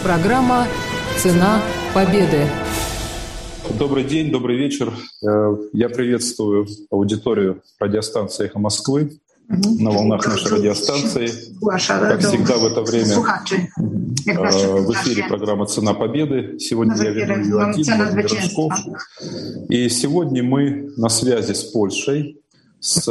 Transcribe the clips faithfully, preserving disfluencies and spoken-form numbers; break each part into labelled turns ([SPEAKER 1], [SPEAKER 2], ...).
[SPEAKER 1] Программа «Цена победы».
[SPEAKER 2] Добрый день, добрый вечер. Я приветствую аудиторию радиостанции «Эхо Москвы» на волнах нашей радиостанции. Как всегда в это время в эфире программа «Цена победы». Сегодня я веду ее один, Владимир Рыжков. И сегодня мы на связи с Польшей, с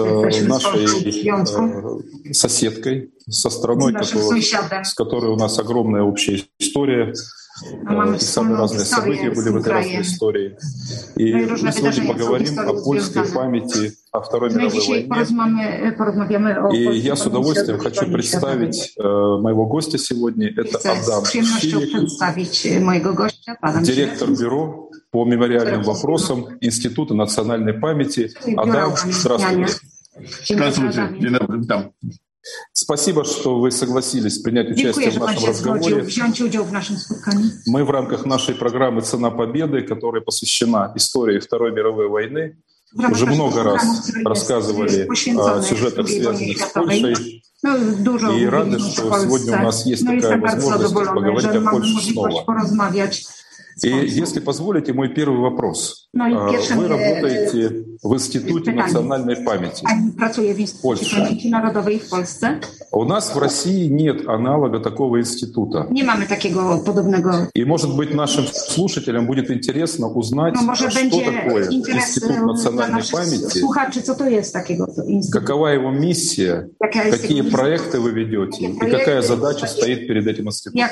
[SPEAKER 2] нашей соседкой, со страной, которая, с которой у нас огромная общая история. И самые разные события были в этой разной истории. И мы сегодня поговорим о польской памяти о Второй мировой войне. И я с удовольствием хочу представить э, моего гостя сегодня. Это Адам Шилик, директор бюро по мемориальным вопросам Института национальной памяти. Адам, здравствуйте.
[SPEAKER 3] Здравствуйте. Dzień dobry, witam.
[SPEAKER 2] Спасибо, что вы согласились принять участие в нашем разговоре. Мы в рамках нашей программы «Цена победы», которая посвящена истории Второй мировой войны, уже много раз рассказывали о сюжетах, связанных с Польшей. И рады, что сегодня у нас есть такая возможность поговорить о Польше снова. И если позволите, мой первый вопрос. Вы работаете в Институте национальной памяти в Польше. У нас в России нет аналога такого института. И, может быть, нашим слушателям будет интересно узнать, что такое Институт национальной памяти, какова его миссия, какие проекты вы ведете и какая задача стоит перед этим институтом.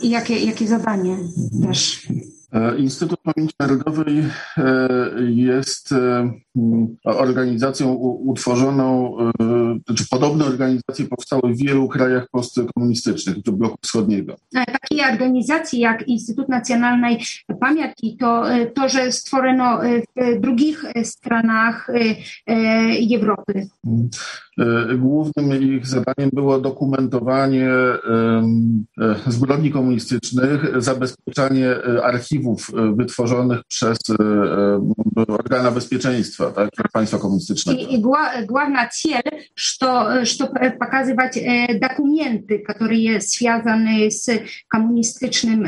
[SPEAKER 3] Instytut Pamięci Narodowej jest organizacją utworzoną, czy podobne organizacje powstały w wielu krajach postkomunistycznych, do bloku wschodniego.
[SPEAKER 4] Takie organizacje jak Instytut Nacjonalnej Pamięci to, to że stworzono w drugich stronach Europy.
[SPEAKER 3] Głównym ich zadaniem było dokumentowanie zbrodni komunistycznych, zabezpieczanie archiwów wytworzonych przez organa bezpieczeństwa, tak, państwa komunistycznego.
[SPEAKER 4] I, i główna cel, что, что показывать документы, которые связаны с коммунистycznym,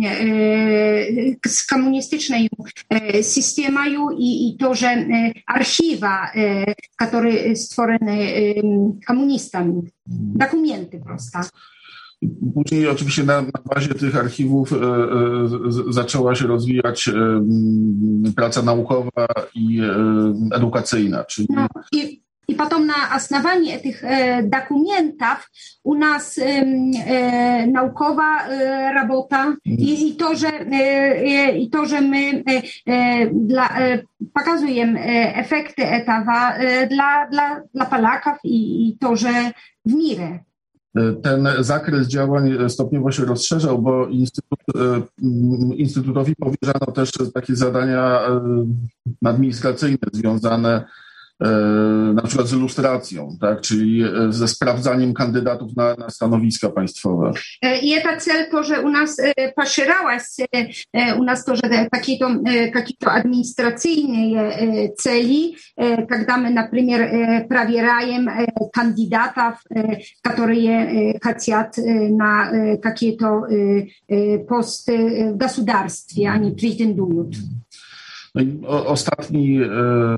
[SPEAKER 4] z komunistyczną systemą i, i to, że archiwa, które stworzone komunistami, dokumenty prosto.
[SPEAKER 3] Później oczywiście na, na bazie tych archiwów e, e, zaczęła się rozwijać e, praca naukowa i e, edukacyjna. Czyli...
[SPEAKER 4] No, i, I potem na основании tych e, dokumentów u nas e, e, naukowa e, robota mm. i, i, to, że, e, i to, że my e, dla, e, pokazujemy efekty etawa e, dla, dla, dla Polaków i, i to, że w mirze.
[SPEAKER 3] Ten zakres działań stopniowo się rozszerzał, bo Instytut, Instytutowi powierzano też takie zadania administracyjne związane na przykład z ilustracją, tak, czyli ze sprawdzaniem kandydatów na, na stanowiska państwowe.
[SPEAKER 4] I это цель тоже у нас поширалась, у нас тоже какие-то, какие-то административные цели, когда мы, например, проверяем кандидатов, которые хотят на какие-то посты в государстве, они претендуют.
[SPEAKER 3] No i o, ostatni e,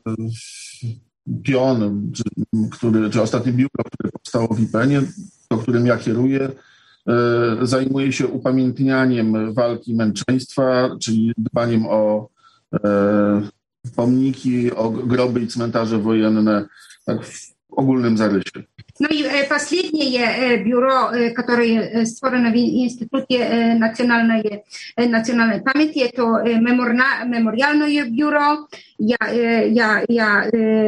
[SPEAKER 3] pion, czy, który, czy ostatnie biuro, które powstało w I P N-ie, to którym ja kieruję, e, zajmuje się upamiętnianiem walki męczeństwa, czyli dbaniem o e, pomniki, o groby i cmentarze wojenne, tak w ogólnym zarysie.
[SPEAKER 4] Ну и последнее бюро, которое створено в Институте национальной, национальной памяти, это мемориальное бюро. Я, я, я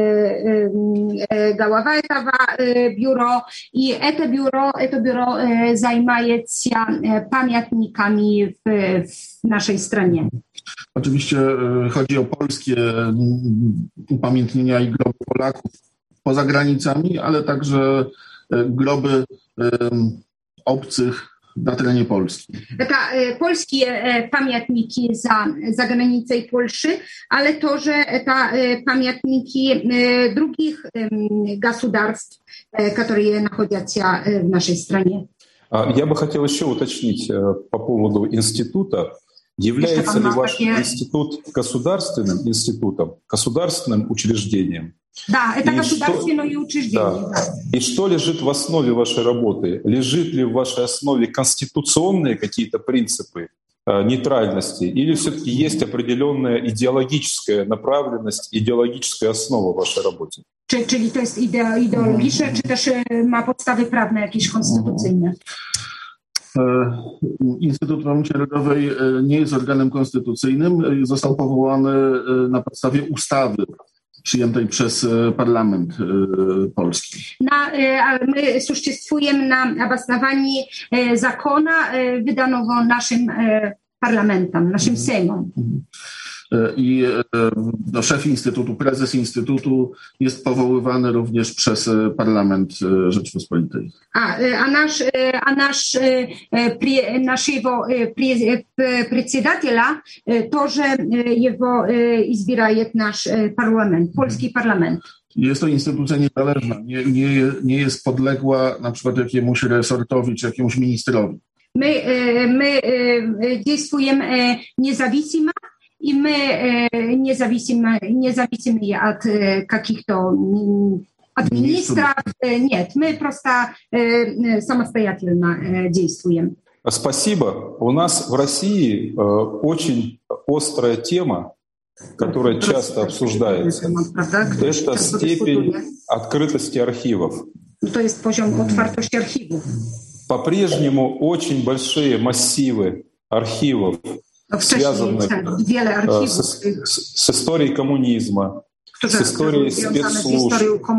[SPEAKER 4] глава этого бюро. И это бюро, это бюро занимается памятниками в, в нашей стране.
[SPEAKER 3] Oczywiście chodzi o polskie upamiętnienia i groby Polaków poza granicami, ale także groby um, obcych na terenie Polski.
[SPEAKER 4] Это польские памятники за, за границей Польши, ale to, że это памятники других государств, которые находятся в нашей стране.
[SPEAKER 2] Я бы хотел еще уточнить по поводу института. Является ли ваш институт государственным институтом, государственным учреждением?
[SPEAKER 4] Да, это и государственное что, учреждение. Да. Да.
[SPEAKER 2] И что лежит в основе вашей работы? Лежит ли в вашей основе конституционные какие-то принципы э, нейтральности? Или все-таки есть определенная идеологическая направленность, идеологическая основа в вашей работе?
[SPEAKER 4] Czy, czyli to jest ideo, ideologiczne, czy też ma podstawy prawne jakieś konstytucyjne?
[SPEAKER 3] Instytut Pamięci Narodowej nie jest organem konstytucyjnym. Został powołany na podstawie ustawy przyjętej przez parlament polski.
[SPEAKER 4] Na, my существуем на основании закона, wydanego naszym parlamentem, naszym Sejmom.
[SPEAKER 3] I no, szef Instytutu, prezes Instytutu jest powoływany również przez Parlament Rzeczypospolitej.
[SPEAKER 4] A, a nasz, a nasz pre, naszego председателя тоже его избирает наш parlament, polski parlament.
[SPEAKER 3] Jest to instytucja niezależna, nie, nie, nie jest podległa na przykład jakiemuś resortowi czy jakiemuś ministrowi.
[SPEAKER 4] My, my действуем независимо. И мы э, независимы, независимы от э, каких-то от министров. Э, нет, мы просто э, самостоятельно э, действуем.
[SPEAKER 2] Спасибо. У нас в России э, очень острая тема, которая часто обсуждается. Это степень открытости архивов.
[SPEAKER 4] То есть poziom otwartości archiwów.
[SPEAKER 2] По-прежнему очень большие массивы архивов, связанных
[SPEAKER 4] э,
[SPEAKER 2] с, с, с историей коммунизма, с историей спецслужб,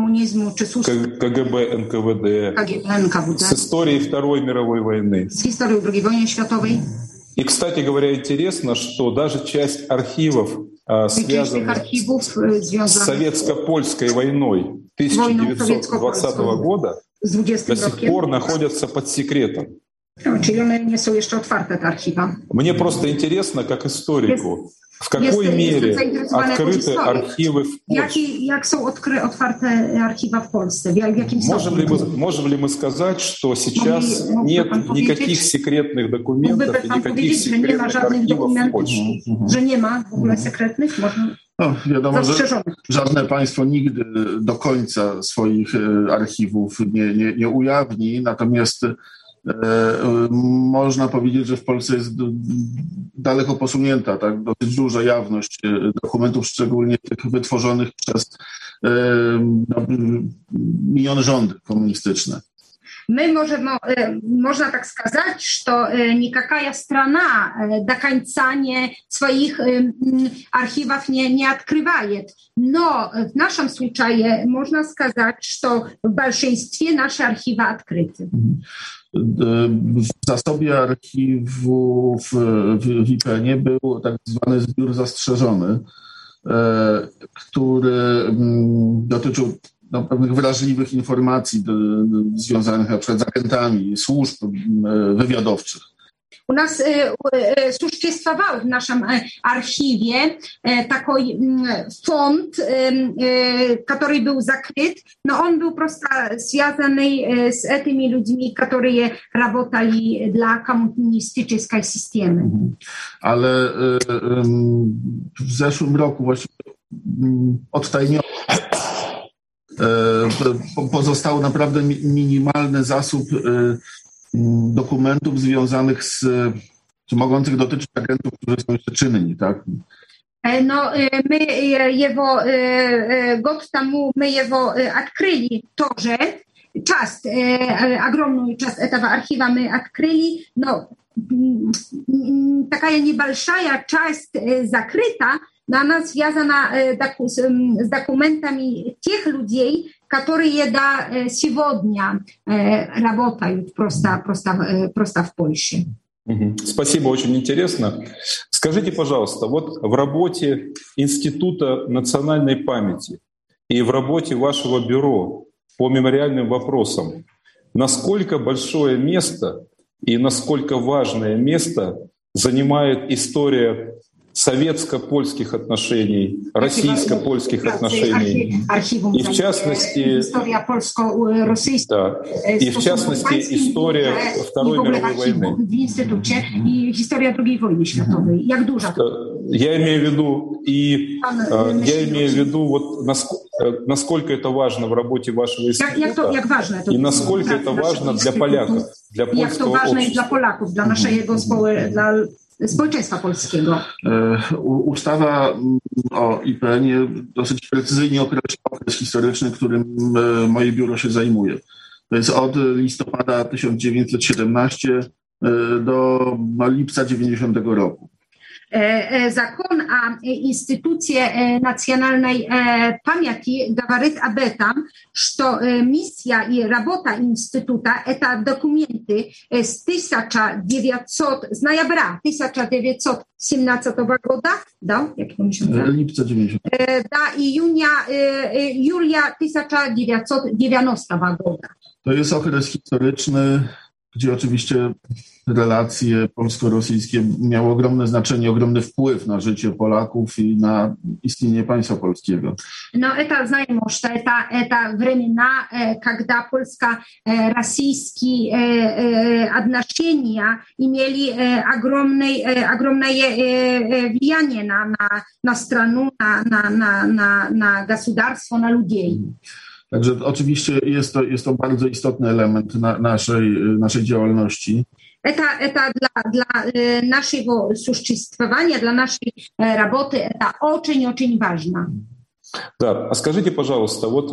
[SPEAKER 2] КГБ, эн ка вэ дэ, с историей Второй мировой войны.
[SPEAKER 4] С историей Другой войны святовой.
[SPEAKER 2] И, кстати говоря, интересно, что даже часть архивов, э, связанных архивов, с советско-польской войной тысяча девятьсот двадцатого года, до сих пор находятся под секретом.
[SPEAKER 4] Czyli one nie są jeszcze otwarte, te archiwa.
[SPEAKER 2] Мне просто интересно, как историку, в какой jest, мере открыты архивы в Польше?
[SPEAKER 4] Jak, jak są odkry, otwarte archiwa w Polsce? W jakim
[SPEAKER 2] можем, ли мы, можем ли мы сказать, что сейчас mogli, нет никаких секретных документов и никаких секретных архивов в Польsce?
[SPEAKER 4] Że nie ma w ogóle sekretnych? Można...
[SPEAKER 3] No, wiadomo, że żadne państwo nigdy do końca swoich archiwów nie, nie, nie ujawni, natomiast można powiedzieć, że w Polsce jest daleko posunięta, tak, dosyć duża jawność dokumentów, szczególnie tych wytworzonych przez no, minione rządy komunistyczne.
[SPEAKER 4] Мы можем, можно так сказать, что никакая страна до конца не, своих архивов не, не открывает. Но в нашем случае можно сказать, что в большинстве наши архивы открыты.
[SPEAKER 3] W zasobie archiwów w I P N ie był tak zwany zbiór zastrzeżony, który dotyczył no, pewnych wrażliwych informacji do, do, związanych na przykład z agentami służb wywiadowczych.
[SPEAKER 4] У нас э, э, существовал в нашем э, архиве э, такой э, фонд, э, э, который был закрыт, но он был просто связанный э, с этими людьми, которые работали для коммунистической системы.
[SPEAKER 3] Ale y, y, w zeszłym roku właściwie odtajniono. Y, pozostał naprawdę minimalny zasób y, dokumentów związanych z, czy mogących dotyczyć agentów, którzy są jeszcze czynni, tak?
[SPEAKER 4] No, my jego, gод тому мы его открыли тоже, часть, огромную часть этого архива мы открыли, но такая небольшая часть закрыта, но она связана с документами тех людей, которые до сегодня работают просто, просто, просто в Польше.
[SPEAKER 2] Спасибо, очень интересно. Скажите, пожалуйста, вот в работе Института национальной памяти и в работе вашего бюро по мемориальным вопросам, насколько большое место и насколько важное место занимает история советско-польских отношений, российско-польских отношений. И в частности, да, и в частности история Второй мировой войны. Я имею в виду и я имею в виду вот насколько это важно в работе вашего института и насколько это важно для поляков, для польского общества.
[SPEAKER 4] Dla naszego dla społeczeństwa polskiego.
[SPEAKER 3] Ustawa o I P N-ie dosyć precyzyjnie określa okres historyczny, którym moje biuro się zajmuje. To jest od listopada tysiąc dziewięćset siedemnastego do lipca dziewięćdziesiątego roku.
[SPEAKER 4] Закон о институте национальной памяти говорит об этом, что миссия и работа института — это документы с тысяча девятьсот, с ноября тысяча девятьсот семнадцатого года, да, jak to się nazywa?
[SPEAKER 3] Lipca dziewięćdziesiątego.
[SPEAKER 4] Do iunia, julia tysiąc dziewięćset dziewięćdziesiątego года.
[SPEAKER 3] To jest okres historyczny, gdzie oczywiście relacje polsko-rosyjskie miały ogromne znaczenie, ogromny wpływ na życie Polaków i na istnienie państwa polskiego.
[SPEAKER 4] No, это, знаем, что это, это времена, когда польско-российские отношения имели огромное, огромное влияние на, на, на страну, на, на, на, на государство, на людей.
[SPEAKER 3] Także oczywiście jest to, jest to bardzo istotny element na, naszej, naszej działalności.
[SPEAKER 4] Это, это для, для нашего существования, для нашей работы, это очень-очень важно.
[SPEAKER 2] Да, а скажите, пожалуйста, вот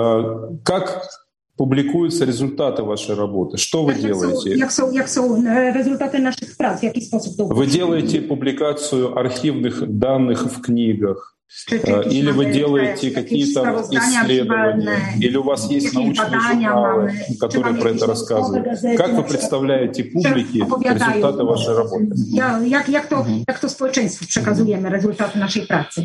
[SPEAKER 2] как публикуются результаты вашей работы? Что вы
[SPEAKER 4] jak
[SPEAKER 2] делаете?
[SPEAKER 4] Są, jak, są, jak są результаты наших праць? В jaki sposób to
[SPEAKER 2] Вы делаете публикацию архивных данных в книгах? Или вы делаете какие-то исследования, или у вас есть научные журналы, которые про это рассказывают. Как вы представляете публике результаты вашей работы?
[SPEAKER 4] Jak, jak, to, jak to społeczeństwu przekazujemy rezultaty naszej pracy?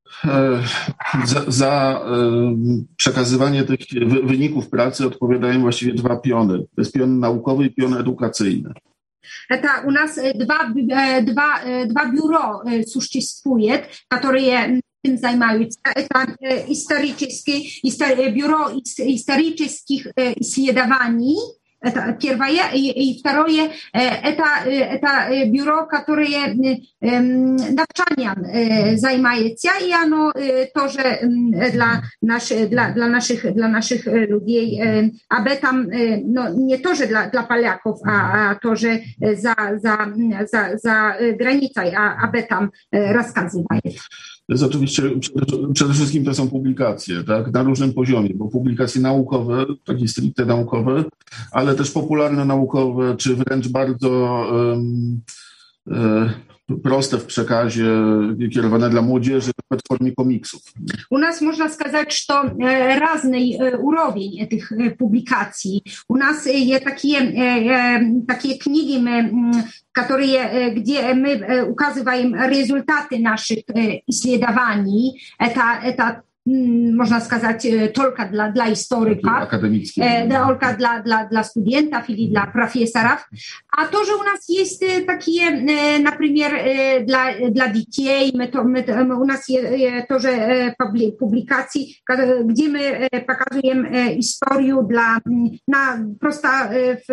[SPEAKER 3] Za, za przekazywanie tych wyników pracy odpowiadają właściwie dwa piony. To jest pion naukowy i pion edukacyjny.
[SPEAKER 4] Это у нас два, два, два бюро существует, которые этим занимаются. Это историческое, бюро исторических исследований. Это первое. И, и второе, это, это бюро, которое навчанием занимается, и оно тоже для, наш, для, для, наших, для наших людей об этом, но не тоже для, для поляков, а, а тоже за, за, за, за границей об этом рассказывает.
[SPEAKER 3] To jest oczywiście, przede wszystkim to są publikacje, tak, na różnym poziomie, bo publikacje naukowe, takie stricte naukowe, ale też popularne naukowe, czy wręcz bardzo um, um, proste w przekazie, kierowane dla młodzieży, w formie komiksów.
[SPEAKER 4] У нас можно сказать, что разный уровень этих публикаций. У нас есть такие, такие книги, которые, где мы указываем результаты наших исследований. Это, это można сказать, только для, для историков, только для, для, для студентов или для профессоров. А тоже у нас есть такие, например, для, для детей, мы, мы, у нас есть тоже публикации, где мы показываем историю для, на, просто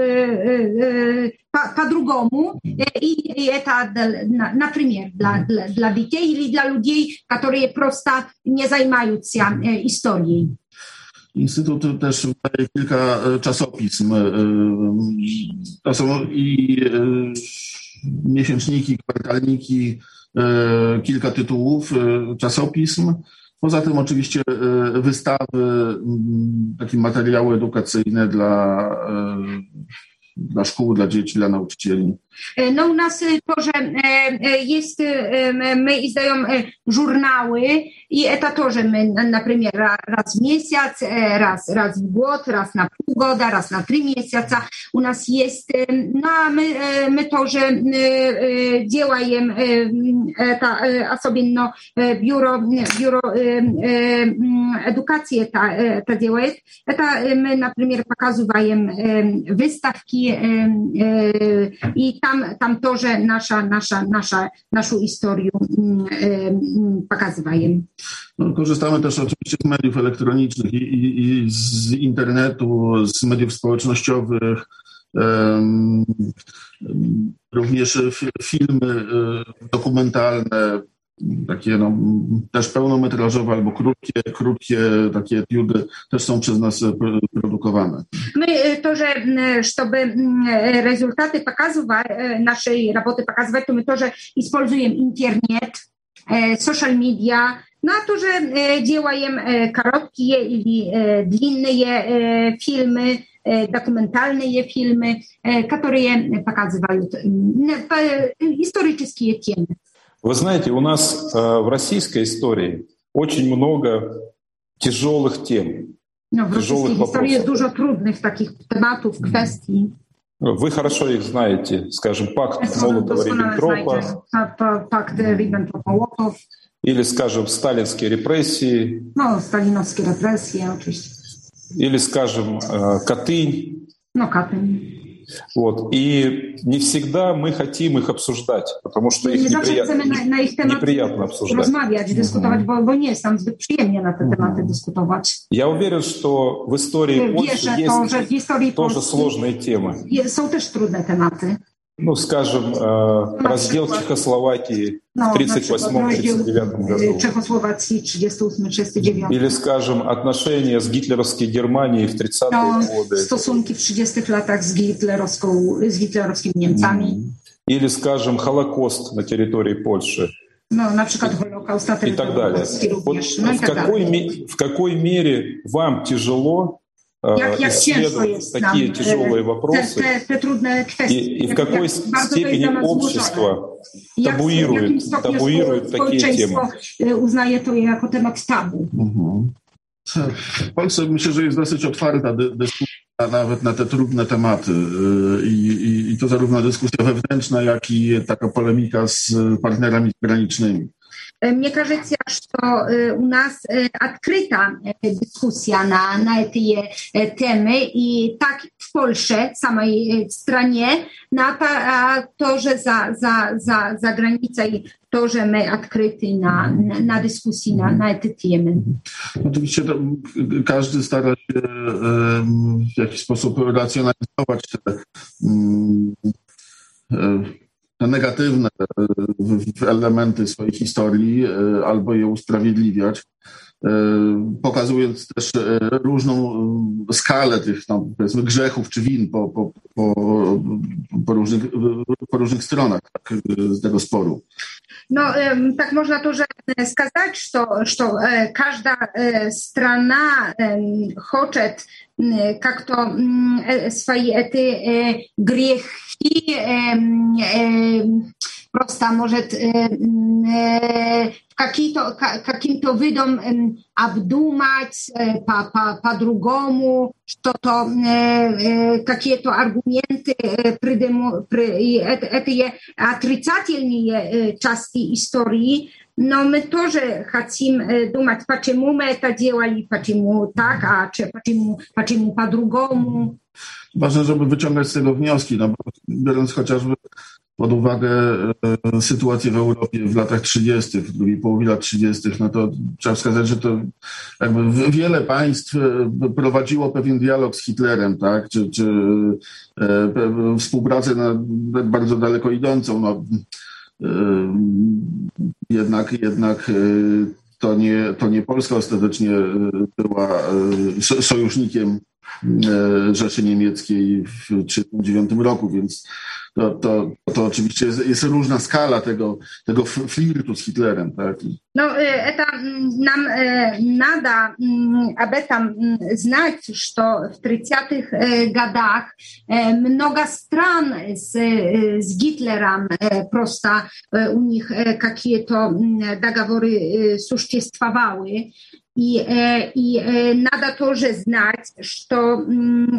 [SPEAKER 4] по-другому. И, и это, например, для, для, для детей или для людей, которые просто не занимаются historii.
[SPEAKER 3] Instytut też wydaje kilka czasopism. To są i miesięczniki, kwartalniki, kilka tytułów czasopism. Poza tym oczywiście wystawy, takie materiały edukacyjne dla, dla szkół, dla dzieci, dla nauczycieli.
[SPEAKER 4] No u nas тоже есть, мы издаем журналы, и это тоже мы, например, раз в месяц, раз, раз в год, раз на полгода, раз на три месяца. У нас есть, no, мы, мы тоже делаем, это особенно бюро, бюро эдукации это, это делает. Это мы, например, показываем выставки, i, i tam, tam тоже nasza, nasza, nasza, naszą historię pokazywają.
[SPEAKER 3] No, korzystamy też oczywiście z mediów elektronicznych i, i, i z internetu, z mediów społecznościowych, um, również filmy dokumentalne, takie no, też pełnometrażowe albo krótkie, krótkie takie etiudy też są przez nas produkowane.
[SPEAKER 4] My тоже, чтобы результаты показывать, нашей работы показывать, то мы тоже используем интернет, social media, no a тоже делаем короткие или длинные фильмы, документальные фильмы, которые показывают исторические темы.
[SPEAKER 2] Вы знаете, у нас э, в российской истории очень много тяжелых тем.
[SPEAKER 4] No, w rosyjskiej historii jest dużo trudnych takich tematów, kwestii.
[SPEAKER 2] Вы хорошо их знаете, скажем, пакт Молотова-Риббентропа,
[SPEAKER 4] пакт Риббентроп-Молотов,
[SPEAKER 2] или, скажем, сталинские репрессии,
[SPEAKER 4] no, сталиновские репрессии, oczywiście.
[SPEAKER 2] Или, скажем, э, Катынь.
[SPEAKER 4] No, Katyń.
[SPEAKER 2] Вот. И не всегда мы хотим их обсуждать, потому что их неприятно,
[SPEAKER 4] на, на их
[SPEAKER 2] неприятно обсуждать.
[SPEAKER 4] Rozmawiać, dyskutować, bo, bo nie jest tam zbyt przyjemnie na te tematy dyskutować.
[SPEAKER 2] Я уверен, что в истории Польши есть
[SPEAKER 4] to, że w historii
[SPEAKER 2] тоже
[SPEAKER 4] Polski
[SPEAKER 2] сложные темы.
[SPEAKER 4] Są też trudne tematy.
[SPEAKER 2] Ну, скажем, э, раздел Чехословакии в тридцать восьмом — тридцать девятом году.
[SPEAKER 4] Czechosłowacji trzydziesty ósmy trzydziesty dziewiąty.
[SPEAKER 2] Или, скажем, отношения с гитлеровской Германией в тридцатые
[SPEAKER 4] no,
[SPEAKER 2] годы.
[SPEAKER 4] Stosunki w trzydziestych latach z, hitlerowską, z hitlerowskimi Niemcami.
[SPEAKER 2] Или, скажем, Холокост на территории Польши.
[SPEAKER 4] No, na przykład Holokaust na
[SPEAKER 2] terytorium Polski
[SPEAKER 4] również.
[SPEAKER 2] No w, какой, в какой мере вам тяжело
[SPEAKER 4] Jak, jak ciężko jest
[SPEAKER 2] такие
[SPEAKER 4] nam
[SPEAKER 2] тяжелые вопросы,
[SPEAKER 4] te, te, te trudne kwestie.
[SPEAKER 2] И, и в какой степени общество табуирует, табуирует такие темы?
[SPEAKER 4] Uznaje to jako temat tabu.
[SPEAKER 3] Mhm. W Polsce myślę, że jest dosyć otwarta dyskusja nawet na te trudne tematy I, i, i to zarówno dyskusja wewnętrzna, jak i taka polemika z partnerami zagranicznymi.
[SPEAKER 4] Мне кажется, что у нас открыта дискуссия на, на эти темы, и так в Польше, в самой стране, на то, тоже за, за, за, за границей тоже мы открыты на, на, на дискуссии на, на эти темы.
[SPEAKER 3] Oczywiście to każdy stara się w jakiś sposób racjonalizować te te negatywne elementy swojej historii albo je usprawiedliwiać, pokazując też różną skalę tych no, powiedzmy grzechów czy win po, po, po, po, różnych, po różnych stronach tak, tego sporu.
[SPEAKER 4] No, tak można тоже сказать, что, что каждая страна хочет как-то свои эти грехи просто может каким-то, каким-то видом обдумать по, по, по-другому, что-то, какие-то аргументы, эти отрицательные части истории, но мы тоже хотим думать, почему мы это делали, почему так, а почему, почему по-другому.
[SPEAKER 3] Ważne, żeby wyciągać z tego wnioski, no bo biorąc chociażby pod uwagę e, sytuację w Europie w latach trzydziestych, w drugiej połowie lat trzydziestych, no to trzeba wskazać, że to jakby wiele państw prowadziło pewien dialog z Hitlerem, tak, czy, czy e, współpracę na, bardzo daleko idącą, no e, jednak, jednak e, to nie, to nie Polska ostatecznie była e, sojusznikiem Rzeszy Niemieckiej w tysiąc dziewięćset trzydziestym dziewiątym roku, więc to, to, to oczywiście jest, jest różna skala tego, tego flirtu z Hitlerem. Так?
[SPEAKER 4] No, это нам надо об этом знать, что в тридцатых годах много стран с, с Гитлером просто у них какие-то договоры существовали. И, и надо тоже знать, что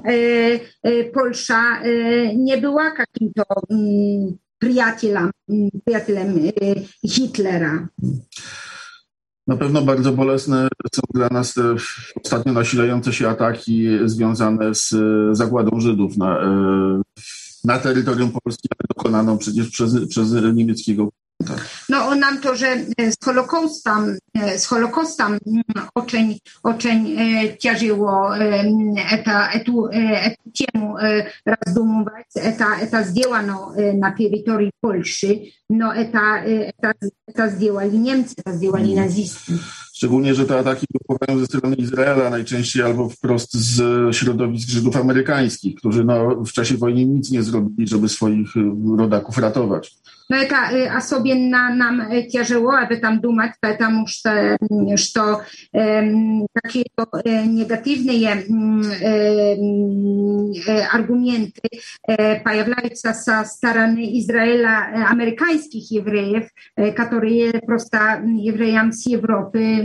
[SPEAKER 4] Польша не была каким-то приятелем, приятелем Гитлера.
[SPEAKER 3] Na pewno bardzo bolesne są dla nas te ostatnio nasilające się ataki związane z zagładą Żydów na, na terytorium Polski, dokonaną przecież przez, przez niemieckiego.
[SPEAKER 4] No нам тоже с Холокостом, с Холокостом очень, очень тяжело это, эту, эту тему раздумывать. Это, это сделано на территории Польши, но это, это, это сделали немцы, это сделали nazisty.
[SPEAKER 3] Szczególnie, że te ataki dopływają ze strony Izraela, najczęściej albo wprost z środowisk Żydów amerykańskich, którzy no, w czasie wojny nic nie zrobili, żeby swoich rodaków ratować.
[SPEAKER 4] Но это особенно нам тяжело об этом думать, потому что, что э, какие-то э, негативные э, аргументы э, появляются со стороны Израиля э, американских евреев, э, которые просто евреям с Европы э,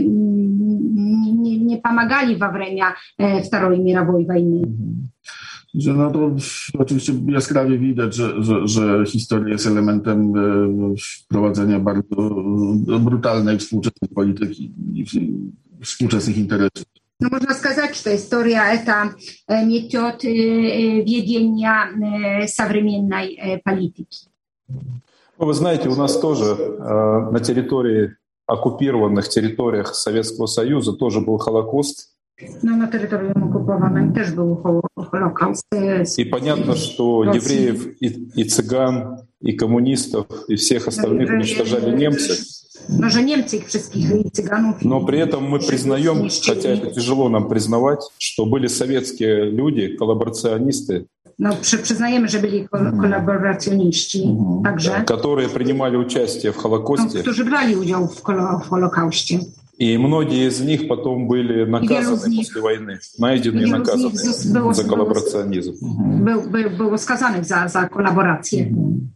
[SPEAKER 4] не, не помогали во время э, Второй мировой войны.
[SPEAKER 3] Że no to oczywiście jaskrawie widać, że, że, że historia jest elementem wprowadzenia bardzo brutalnej współczesnej polityki i współczesnych interesów.
[SPEAKER 4] No można сказать, что история — это метод ведения современной политики.
[SPEAKER 2] Ну, вы знаете, у нас тоже э, на территории, оккупированных территориях Советского Союза тоже был Холокост.
[SPEAKER 4] No, na terytorium okupowanym też był Holokaust.
[SPEAKER 2] И понятно, что евреев и, и цыган, и коммунистов, и всех остальных уничтожали немцы.
[SPEAKER 4] No, że Niemcy ich wszystkich i Cyganów.
[SPEAKER 2] Но при этом мы признаем, хотя это тяжело нам признавать, что были советские люди, коллаборационисты,
[SPEAKER 4] no, przy, przyznajemy, że byli kolaboracjoniści, mm-hmm. także,
[SPEAKER 2] которые принимали участие в Холокосте,
[SPEAKER 4] no, którzy brali udział w, kolo, w Holokauście.
[SPEAKER 2] И многие из них потом были наказаны них, после войны, найдены и наказаны за коллаборационизм.
[SPEAKER 4] Был, был, было сказано за, за коллаборацию.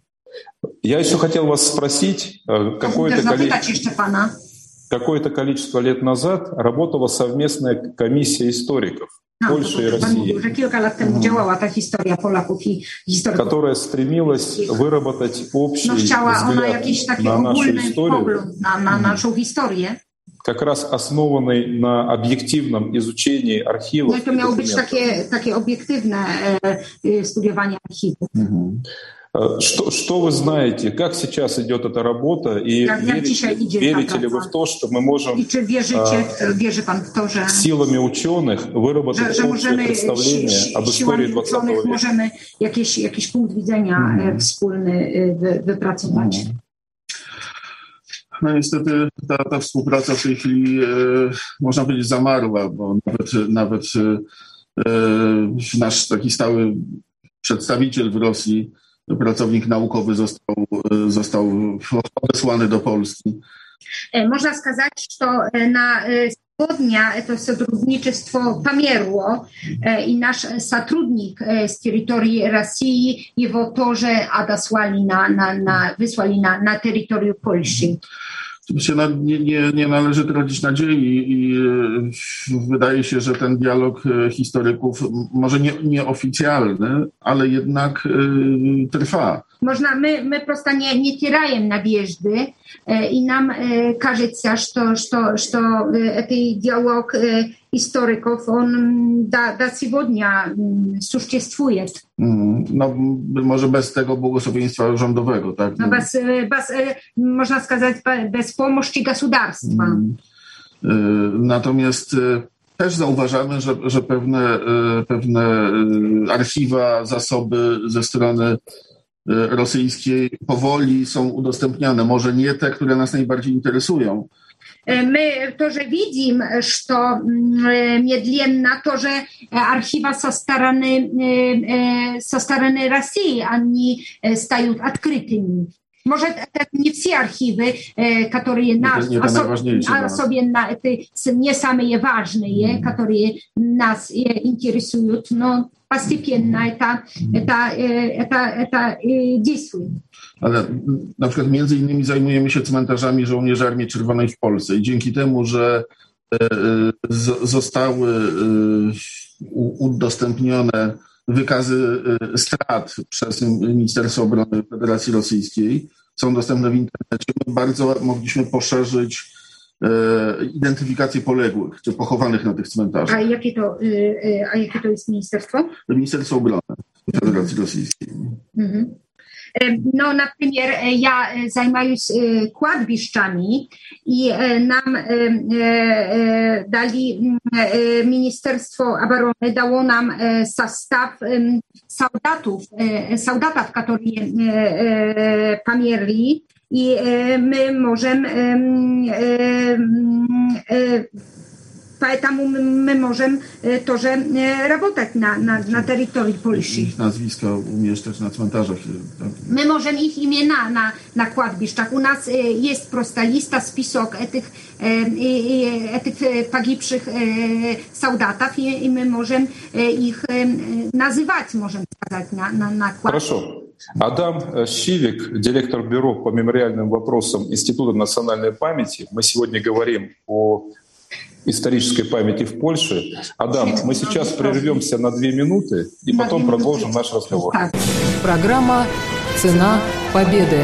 [SPEAKER 2] Я еще хотел вас спросить, какое-то, количество, какое-то количество лет назад работала совместная комиссия историков
[SPEAKER 4] no,
[SPEAKER 2] Польши и России,
[SPEAKER 4] уже kilka lat temu działała ta historia Polaków i historyków,
[SPEAKER 2] которая стремилась выработать общий
[SPEAKER 4] no, chciała
[SPEAKER 2] взгляд
[SPEAKER 4] ona jakiś taki
[SPEAKER 2] на нашу историю.
[SPEAKER 4] Pogląd na, na naszą historię.
[SPEAKER 2] Как раз основанный на объективном изучении архивов.
[SPEAKER 4] No i to miało być takie, takie obiektywne e, studiowanie archiwów.
[SPEAKER 2] Mhm. Что, что вы знаете, как сейчас идет эта работа, и
[SPEAKER 4] jak,
[SPEAKER 2] верите,
[SPEAKER 4] jak
[SPEAKER 2] верите ли вы в то, что мы можем
[SPEAKER 4] I czy wierzycie, а, wierzy pan w to, że
[SPEAKER 2] силами ученых выработать
[SPEAKER 4] że, że
[SPEAKER 2] общее представление si, si, об истории двадцатого века?
[SPEAKER 4] Możemy jakiś, jakiś punkt widzenia mm. wspólny wy, wypracować.
[SPEAKER 3] Mm. No niestety ta, ta współpraca w tej chwili, e, można powiedzieć, zamarła, bo nawet, nawet e, nasz taki stały przedstawiciel w Rosji, pracownik naukowy został, został odesłany do Polski.
[SPEAKER 4] Można сказать, что на сегодня это сотрудничество померло, и наш сотрудник с территории России его тоже отослали на, на, на, высłали на, на территорию Польши.
[SPEAKER 3] Oczywiście no, nie, nie, nie należy tracić nadziei i wydaje się, że ten dialog historyków, może nie, nieoficjalny, ale jednak y, trwa.
[SPEAKER 4] Można, my, my просто не, не теряем надежды, и нам кажется, что, что, что этот диалог историков, он до, до сегодня существует.
[SPEAKER 3] No, może bez tego błogosławieństwa rządowego, tak?
[SPEAKER 4] No, bez, bez, można сказать, bez pomocy gospodarstwa.
[SPEAKER 3] Natomiast też zauważamy, że, że pewne, pewne archiwa, zasoby ze strony rosyjskiej powoli są udostępniane. Może nie te, które nas najbardziej interesują.
[SPEAKER 4] Мы тоже видим, что медленно тоже архивы со стороны, со стороны России, они стают открытыми. Может, это не все архивы, которые нас,
[SPEAKER 3] не
[SPEAKER 4] особ... особенно это не самые важные, mm. которые нас интересуют, но постепенно это, это, это, это действует.
[SPEAKER 3] Ale na przykład między innymi zajmujemy się cmentarzami żołnierzy Armii Czerwonej w Polsce i dzięki temu, że z, zostały udostępnione wykazy strat przez Ministerstwo Obrony Federacji Rosyjskiej, są dostępne w internecie. My bardzo mogliśmy poszerzyć identyfikację poległych czy pochowanych na tych cmentarzach.
[SPEAKER 4] A jakie to, a jakie to jest ministerstwo?
[SPEAKER 3] Ministerstwo Obrony Federacji Rosyjskiej. Mhm.
[SPEAKER 4] No, например, я займаюсь кладбищами, и нам дали, Министерство обороны дало нам состав солдатов, солдатов, которые померли, и мы можем, поэтому мы можем тоже работать на, на, на территории Польши.
[SPEAKER 3] Ich nazwiska umieszczać na cmentarzach. Tak?
[SPEAKER 4] Мы можем их имена на, на кладбищах. У нас есть просто листа, список этих, этих погибших солдатов, и, и мы можем их называть, можем сказать, на, на, на кладбище.
[SPEAKER 2] Хорошо. Адам Щивик, директор бюро по мемориальным вопросам Института национальной памяти. Мы сегодня говорим о исторической памяти в Польше. Адам, мы сейчас прервемся на две минуты и потом продолжим наш разговор.
[SPEAKER 1] Программа «Цена победы».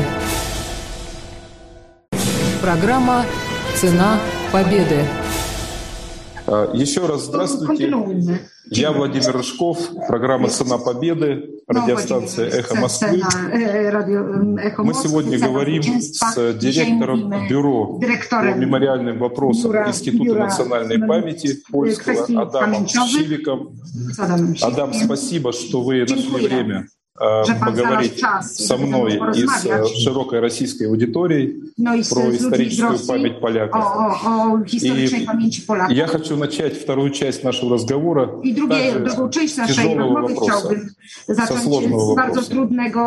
[SPEAKER 1] Программа «Цена победы».
[SPEAKER 2] Еще раз здравствуйте. Я Владимир Рыжков, программа «Цена победы», радиостанция «Эхо Москвы». Мы сегодня говорим с директором бюро по мемориальным вопросам Института национальной памяти польского Адамом Щивиком. Адам, спасибо, что вы нашли время поговорить со мной и с широкой российской аудиторией про историческую память поляков. И я хочу начать вторую часть нашего разговора с тяжелого вопроса, со сложного вопроса.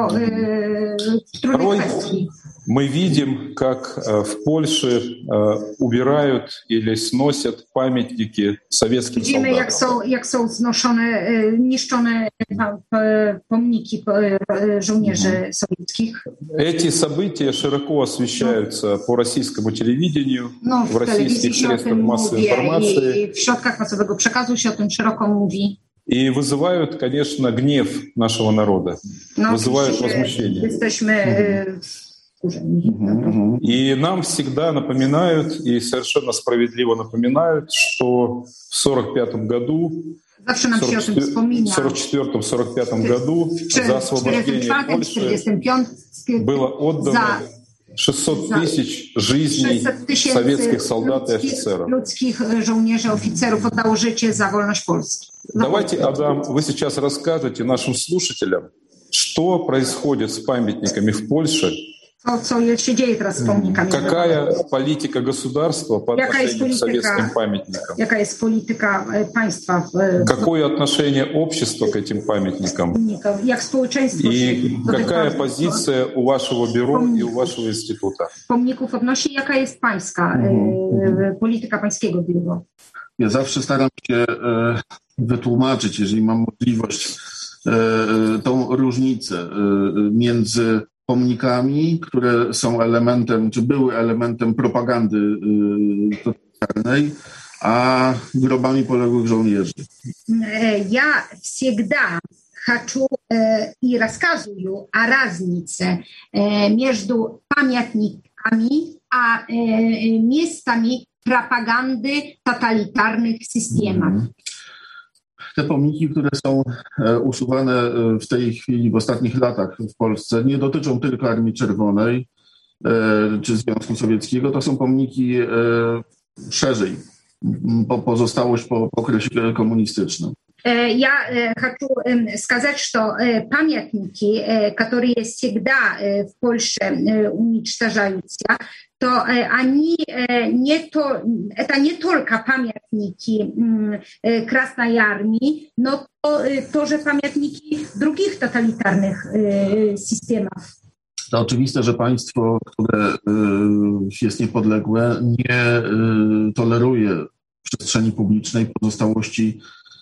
[SPEAKER 2] Порой мы видим, как в Польше убирают или сносят памятники советским
[SPEAKER 4] Widzimy, jak
[SPEAKER 2] солдатам.
[SPEAKER 4] są, jak są znoszone, niszczone pomniki żołnierzy sowieckich.
[SPEAKER 2] Эти события широко освещаются по российскому телевидению,
[SPEAKER 4] No,
[SPEAKER 2] в российских средствах массовой информации.
[SPEAKER 4] I w środkach masowego przekazu się o tym szeroko mówi.
[SPEAKER 2] И вызывают, конечно, гнев нашего народа,
[SPEAKER 4] No,
[SPEAKER 2] wызывают возмущение.
[SPEAKER 4] Jesteśmy wkurzeni.
[SPEAKER 2] И нам всегда напоминают, и совершенно справедливо напоминают, что в сорок пятом году,
[SPEAKER 4] Zawsze nam się o tym wspomina.
[SPEAKER 2] в сорок четвёртом — сорок пятом году за освобождение Польши было отдано шестьсот тысяч жизней советских солдат и офицеров.
[SPEAKER 4] Ludzkich żołnierzy, oficerów oddało życie za wolność Polski.
[SPEAKER 2] Давайте, Адам, вы сейчас расскажете нашим слушателям, что происходит с памятниками в Польше.
[SPEAKER 4] To, co się dzieje teraz z pomnikami.
[SPEAKER 2] Какая политика государства по отношению к советским памятникам?
[SPEAKER 4] Jaka jest polityka państwa?
[SPEAKER 2] Какое отношение общества к этим памятникам?
[SPEAKER 4] Jak społeczeństwo
[SPEAKER 2] И какая позиция у вашего бюро и у вашего института?
[SPEAKER 4] Pomników odnosi, jaka jest pańska polityka pańskiego biura?
[SPEAKER 3] Ja zawsze staram się wytłumaczyć, jeżeli mam możliwość, tą różnicę między pomnikami, które są elementem, czy były elementem propagandy totalitarnej, a grobami poległych żołnierzy.
[SPEAKER 4] Ja всегда хочу и рассказываю о разнице между памятниками а местами propagandy totalitarnych systemów.
[SPEAKER 3] Te pomniki, które są usuwane w tej chwili, w ostatnich latach w Polsce, nie dotyczą tylko Armii Czerwonej czy Związku Sowieckiego. To są pomniki szerzej, po pozostałość po okresie komunistycznym.
[SPEAKER 4] Я хочу сказать, что памятники, которые всегда в Польше уничтожаются, то они не то, это не только памятники Красной Армии, но тоже памятники других тоталитарных systemów.
[SPEAKER 3] To oczywiste, że państwo, które jest niepodległe, nie toleruje w przestrzeni publicznej pozostałości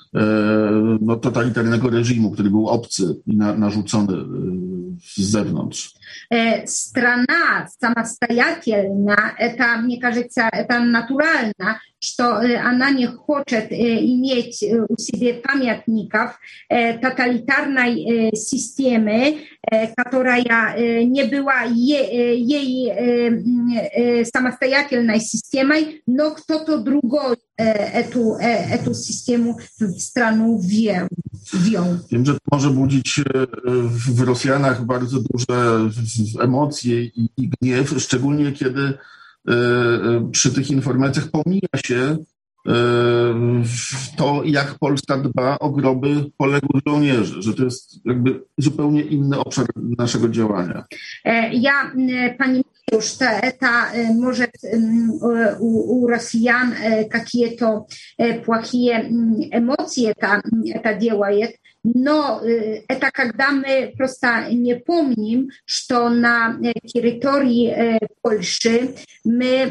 [SPEAKER 3] no, totalitarnego reżimu, który był obcy i na, narzucony z zewnątrz.
[SPEAKER 4] Страна самостоятельна, это, мне кажется, это натурально, что она не хочет иметь у себя памятников тоталитарной системы, которая не была ей самостоятельной системой, но кто-то другой эту, эту систему w страну wziął.
[SPEAKER 3] Wiem, że to może budzić w Rosjanach bardzo duże emocje i, i gniew, szczególnie kiedy przy tych informacjach pomija się to, jak Polska dba o groby poległych żołnierzy, że to jest jakby zupełnie inny obszar naszego działania.
[SPEAKER 4] Ja, pani Mariusz, ta, ta może u, u Rosjan какие-то плохие эмоции это, это делает, но это когда мы просто не помним, что на территории Польши мы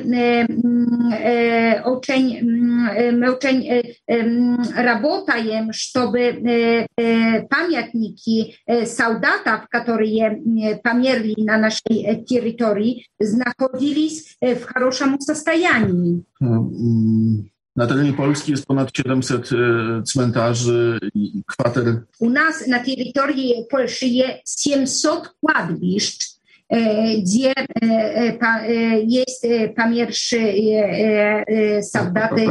[SPEAKER 4] очень, мы очень работаем, чтобы памятники солдатов, которые померли на нашей территории, находились в хорошем состоянии.
[SPEAKER 3] Na terenie Polski jest ponad siedemset cmentarzy i kwater.
[SPEAKER 4] U nas na terytorii Polski jest siedemset kładbiszcz, gdzie jest pomierszy soldaty,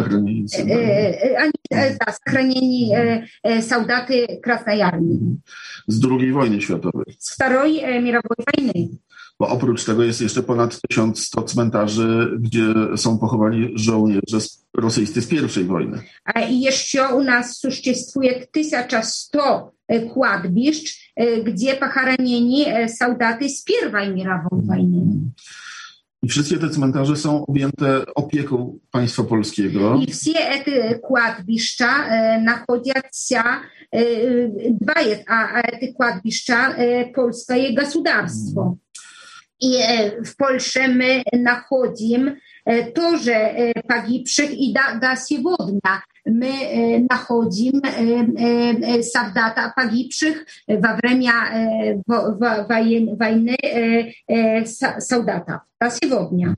[SPEAKER 4] zachronieni soldaty Krasnej Armii.
[SPEAKER 3] Z drugiej wojny światowej.
[SPEAKER 4] Z drugiej mirowej wojny.
[SPEAKER 3] Bo oprócz tego jest jeszcze ponad tysiąc sto cmentarzy, gdzie są pochowani żołnierze rosyjscy z pierwszej wojny.
[SPEAKER 4] I jeszcze u nas существует tysiąc sto kładbiszcz, gdzie pochoronieni soldaty z pierwszej mirowej wojny.
[SPEAKER 3] I wszystkie te cmentarze są objęte opieką państwa polskiego.
[SPEAKER 4] I wszystkie te kładbiszcza nachodzą dbaje o te kładbiszcza polskie gospodarstwo. I w Polsce my nachodzimy тоже погибших и до, до сегодня мы находим солдат погибших во время войны солдатов. До сегодня.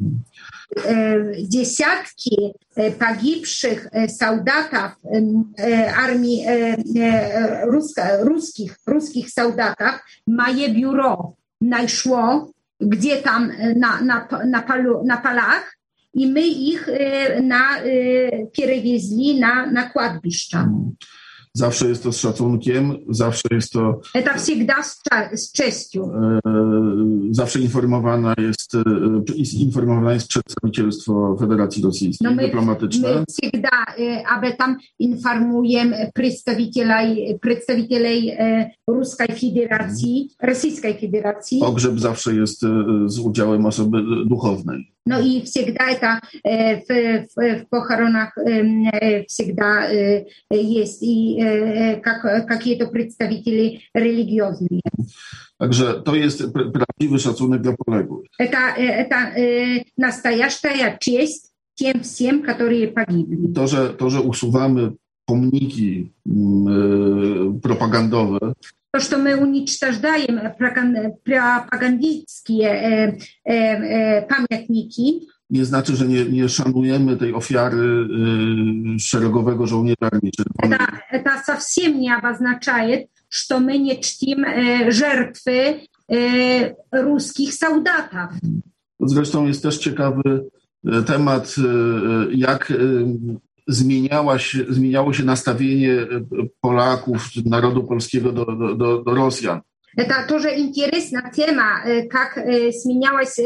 [SPEAKER 4] Десятки погибших солдатов армии русских, русских солдатов мое бюро нашло, где там на, на, на, полу, на полях, i my ich na, przewieźli na, na kładbiszcza.
[SPEAKER 3] Zawsze jest to z szacunkiem, zawsze jest to...
[SPEAKER 4] To всегда z, z cześcią.
[SPEAKER 3] Zawsze informowana jest, informowane jest przedstawicielstwo Federacji Rosyjskiej,
[SPEAKER 4] no my,
[SPEAKER 3] dyplomatyczne.
[SPEAKER 4] My всегда об этом информуем представителей, представителей Ruskiej Federacji, Rosyjskiej Federacji.
[SPEAKER 3] Pogrzeb zawsze jest z udziałem osoby duchownej.
[SPEAKER 4] No i всегда это w, w, w pochoronach всегда jest i как, какие-то представители религиозные.
[SPEAKER 3] Także to jest prawdziwy szacunek dla poległych.
[SPEAKER 4] Это, это настоящая честь тем всем, которые погибли.
[SPEAKER 3] To, że, to, że usuwamy pomniki e, propagandowe,
[SPEAKER 4] To, что мы уничтожаем пропагандистские э, э, памятники,
[SPEAKER 3] nie znaczy, że nie, nie szanujemy tej ofiary y, szeregowego żołnierza armii czerwonej.
[SPEAKER 4] Это, это совсем не обозначает, что мы не чтим э, жертвы э, русских солдатов.
[SPEAKER 3] Zresztą jest też ciekawy temat, y, jak y, Zmieniała się, zmieniało się nastawienie Polaków, narodu polskiego do, do, do Rosjan.
[SPEAKER 4] Это тоже интересная тема, как сменялось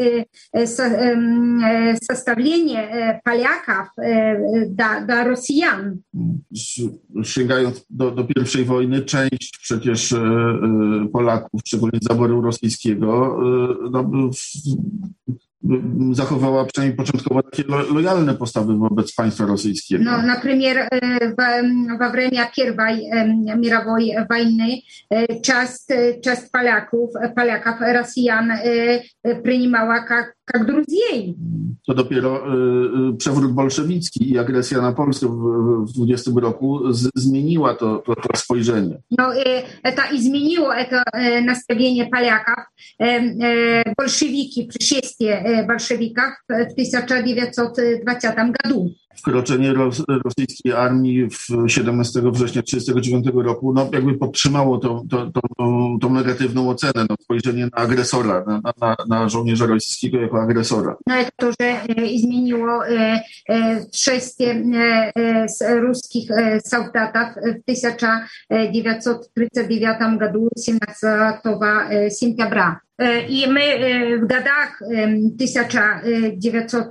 [SPEAKER 4] составление поляков до, до россиян.
[SPEAKER 3] Sięgając do, do pierwszej wojny, część przecież Polaków, szczególnie z zaboru rosyjskiego, no, zachowała przynajmniej początkowo takie lo, lojalne postawy wobec państwa rosyjskiego.
[SPEAKER 4] No, например, во время Первой мировой войны часть, часть поляков, поляков, россиян принимала как, как друзей.
[SPEAKER 3] To dopiero y, przewrót bolszewicki i agresja na Polskę w, w dwudziestym roku z, zmieniła to, to, to spojrzenie.
[SPEAKER 4] No, y, это изменило это y, наставление поляков. Y, y, большевики, пришествие y, большевиков w tysiąc dziewięćset dwudziestym году.
[SPEAKER 3] wkroczenie ros, rosyjskiej armii w siedemnastego września tysiąc dziewięćset trzydziestego dziewiątego roku no, jakby podtrzymało tą, tą, tą, tą negatywną ocenę, no, spojrzenie na agresora, na, na, na żołnierza rosyjskiego jako agresora.
[SPEAKER 4] No i to, że e, zmieniło e, e, trzysta e, ruskich e, soldatów w tysiąc dziewięćset trzydziestym dziewiątym roku siedemnastego sierpnia. I my w latach tysiąc dziewięćset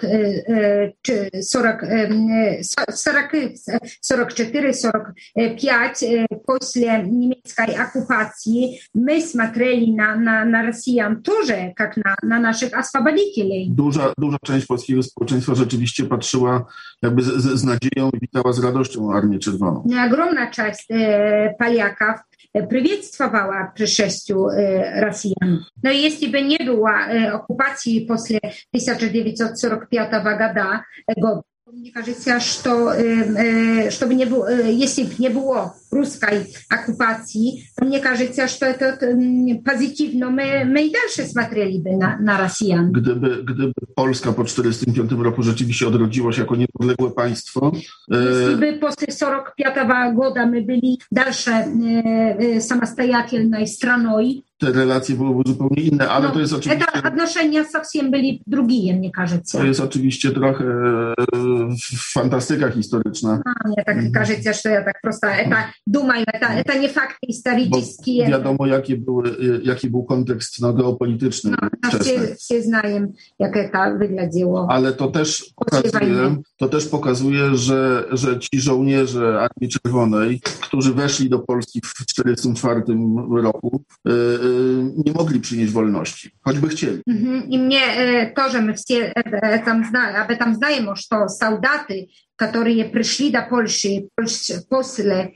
[SPEAKER 4] czterdziestego czwartego piątego после niemieckiej okupacji my смотрели na, na, na Rosjan тоже jak na, na naszych освободителей.
[SPEAKER 3] Duża, duża część polskiego społeczeństwa rzeczywiście patrzyła jakby z, z nadzieją i witała z radością Armię Czerwoną. Ogromna
[SPEAKER 4] część e, Polaków приветствовала пришествию э, россиян. Но если бы не было э, оккупации после tysiąc dziewięćset сорок пятого года, года мне кажется, что, э, чтобы не было, э, если бы не было русской оккупации, то мне кажется, что это э, позитивно. Мы, мы и дальше смотрели бы на, на россиян.
[SPEAKER 3] Gdyby, gdyby Polska po tysiąc dziewięćset czterdziestym piątym roku rzeczywiście odrodziła się jako niepodległe państwo.
[SPEAKER 4] Если бы после сорок пятого года мы были дальше э, самостоятельной страной,
[SPEAKER 3] te relacje byłyby zupełnie inne, ale
[SPEAKER 4] no,
[SPEAKER 3] to jest oczywiście...
[SPEAKER 4] Это отношения совсем были другие, мне кажется.
[SPEAKER 3] To jest oczywiście trochę fantastyka historyczna.
[SPEAKER 4] A, мне так кажется, что я так просто это думаю, это, это не факты исторические.
[SPEAKER 3] Bo wiadomo, jaki, były, jaki był kontekst no, geopolityczny.
[SPEAKER 4] No, все, все знаем, jak to wyglądało.
[SPEAKER 3] Ale to też pokazuje, to też pokazuje że, że ci żołnierze Armii Czerwonej, którzy weszli do Polski w tysiąc dziewięćset czterdziestym czwartym roku, nie mogli przynieść wolności, choćby chcieli.
[SPEAKER 4] I mnie to, że my все там, об этом знаем, что солдаты, которые пришли до Польши после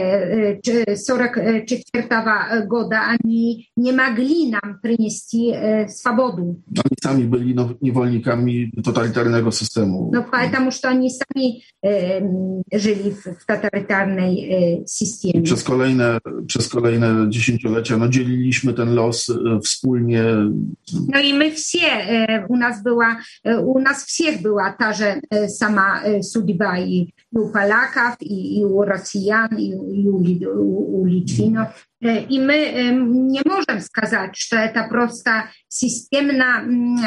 [SPEAKER 4] сорок четвёртого года, они не могли нам принести свободу.
[SPEAKER 3] Oni sami byli niewolnikami totalitarnego systemu.
[SPEAKER 4] No, потому что они сами żyli w totalitarnej systemie.
[SPEAKER 3] Przez kolejne, przez kolejne dziesięciolecia no, dzieliliśmy ten los wspólnie.
[SPEAKER 4] No i my все, u nas była, u nas всех była ta, że sama судьба i u Polaków, i, i u Rosjan, i, i u, u, u Litwinów. I my nie możemy сказать, że to prosta systemna,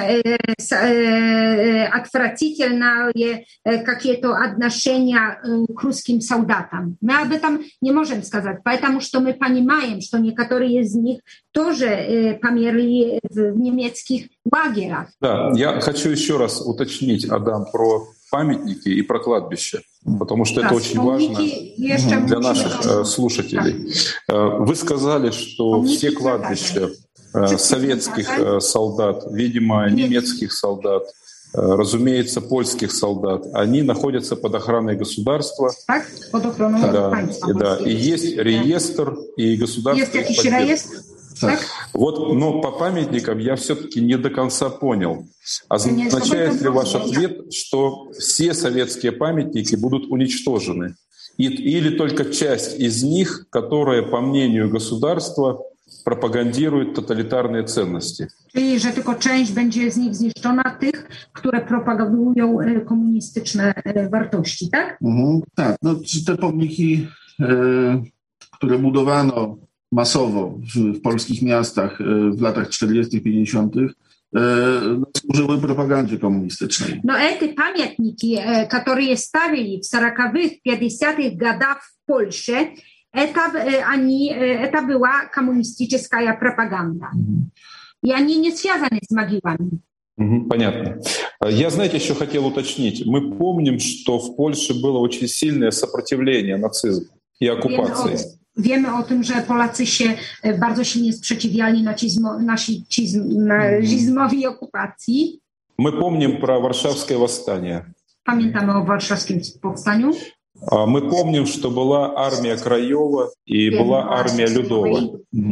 [SPEAKER 4] отвратительные какие-то отношения к русским солдатам. Мы об этом не можем сказать, потому что мы понимаем, что некоторые из них тоже померли в немецких лагерях.
[SPEAKER 2] Да, я хочу еще раз уточнить, Адам, про памятники и про кладбище, потому что да, это очень важно для наших э, слушателей. Э, вы сказали, что помники все кладбища э, советских э, солдат, видимо, немецких солдат, э, разумеется, польских солдат, они находятся под охраной государства.
[SPEAKER 4] Так, под охраной
[SPEAKER 2] да, да, и есть реестр, и государство их поддерживает. Так. Вот, но по памятникам я все-таки не до конца понял. Означает ли ваш ответ, что все советские памятники будут уничтожены? И, или только часть из них, которая, по мнению государства, пропагандирует totalitarne ценности?
[SPEAKER 4] Czyli, że tylko część będzie z nich zniszczona, tych, które propagują komunistyczne wartości, tak?
[SPEAKER 3] Mhm, tak, no te pomniki, e, które budowano masowo w, w polskich miastach w latach czterdziestych, pięćdziesiątych służyły propagandzie komunistycznej.
[SPEAKER 4] No te pamiętniki, które stawili w сороковых, пятидесятых годах w Polsce, это, они, это była komunistyczna propaganda. И они не связаны с могилами.
[SPEAKER 2] Понятно. Я, знаете, еще хотел уточнить. Мы помним, что в Польше было очень сильное сопротивление нацизму и оккупации.
[SPEAKER 4] Wiemy o tym, że Polacy się bardzo silnie sprzeciwiali nazizmowi i okupacji.
[SPEAKER 2] Мы помним про Варшавское восстание.
[SPEAKER 4] Pamiętamy o warszawskim powstaniu.
[SPEAKER 2] Мы помним, что была армия Краева и была армия Людова,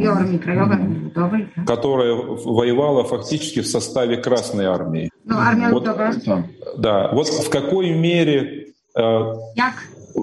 [SPEAKER 2] которая воевала фактически в составе Красной армии. Вот, да, вот в какой мере э,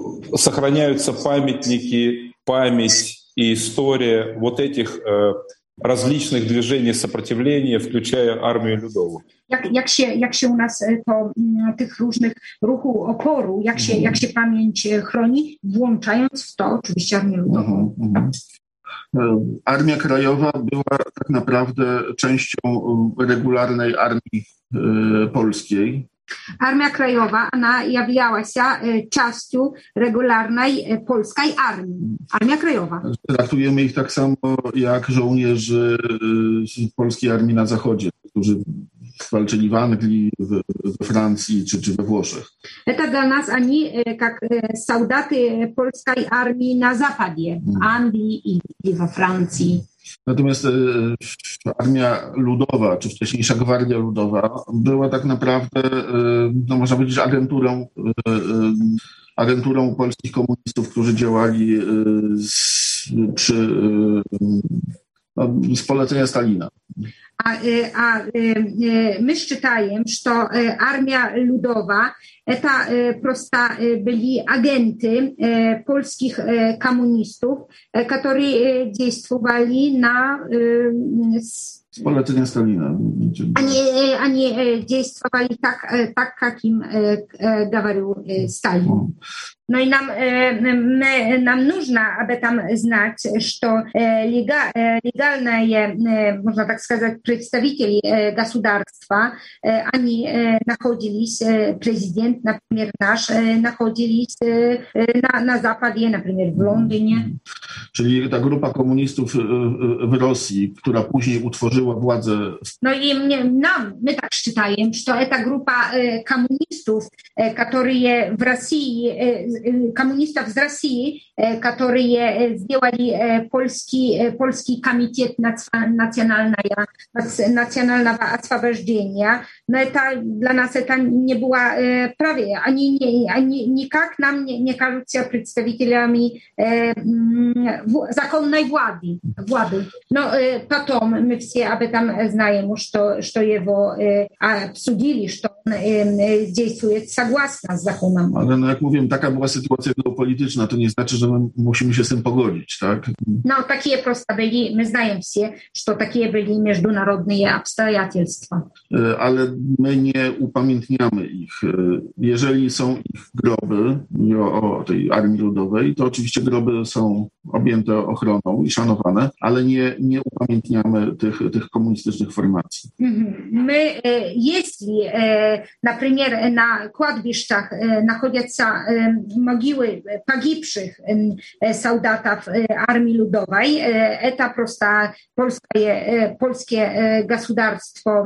[SPEAKER 2] сохраняются памятники, память и история вот этих э, различных движений сопротивления, включая армию Людову.
[SPEAKER 4] Jak, jak, się, jak się u nas to, tych różnych ruchów oporu, jak się, jak się pamięć chroni, włączając w to oczywiście Armię Ludową.
[SPEAKER 3] Mhm. Armia Krajowa była tak naprawdę częścią regularnej armii polskiej.
[SPEAKER 4] Armia Krajowa, ona jawiała się częścią regularnej polskiej armii. Armia Krajowa.
[SPEAKER 3] Traktujemy ich tak samo jak żołnierzy polskiej armii na zachodzie, którzy walczyli w Anglii, we Francji czy, czy we Włoszech.
[SPEAKER 4] Это для нас они как солдаты польской армии на Западе, в Англии или во Франции.
[SPEAKER 3] Natomiast e, Armia Ludowa, czy wcześniejsza Gwardia Ludowa była tak naprawdę, e, no można powiedzieć, agenturą, e, agenturą polskich komunistów, którzy działali e, z, przy, e, no, z polecenia Stalina.
[SPEAKER 4] A, a my считаем, что армия Ludowa это просто были агенты польских коммунистов, которые действовали на
[SPEAKER 3] z polecenia Stalina.
[SPEAKER 4] Они, они действовали так, так, как им говорил Сталин. No i nam, my, nam нужно об этом знать, что легальные, можно так сказать, представители государства, они находились, президент, например, наш, находились на, на Запаdzie, например, w Londynie.
[SPEAKER 3] Czyli ta grupa komunistów w Rosji, która później utworzyła władzę.
[SPEAKER 4] No i mnie, nam, my tak считаем, что эта группа коммунистов, которые в России, коммунистов из России, которые сделали польский, польский комитет национального, национального освобождения, но это для нас это не было праве. Они, не, они никак нам не, не кажутся представителями законной влады. влады. Но потом мы все об этом знаем, что, что его обсудили, что он действует согласно с законом.
[SPEAKER 3] Ale no jak mówiłem, taka była sytuacja geopolityczna, to nie znaczy, że my musimy się z tym pogodzić, tak?
[SPEAKER 4] No, takie просто byli, my знаем все, что такие были международные обстоятельства.
[SPEAKER 3] Ale my nie upamiętniamy ich. Jeżeli są ich groby o, o tej Armii Ludowej, to oczywiście groby są objęte ochroną i szanowane, ale nie, nie upamiętniamy tych, tych komunistycznych formacji.
[SPEAKER 4] My, jeśli, например, na kładbiszczach находятся могилы погибших солдатов Армии Ludowej, это просто польское, польское государство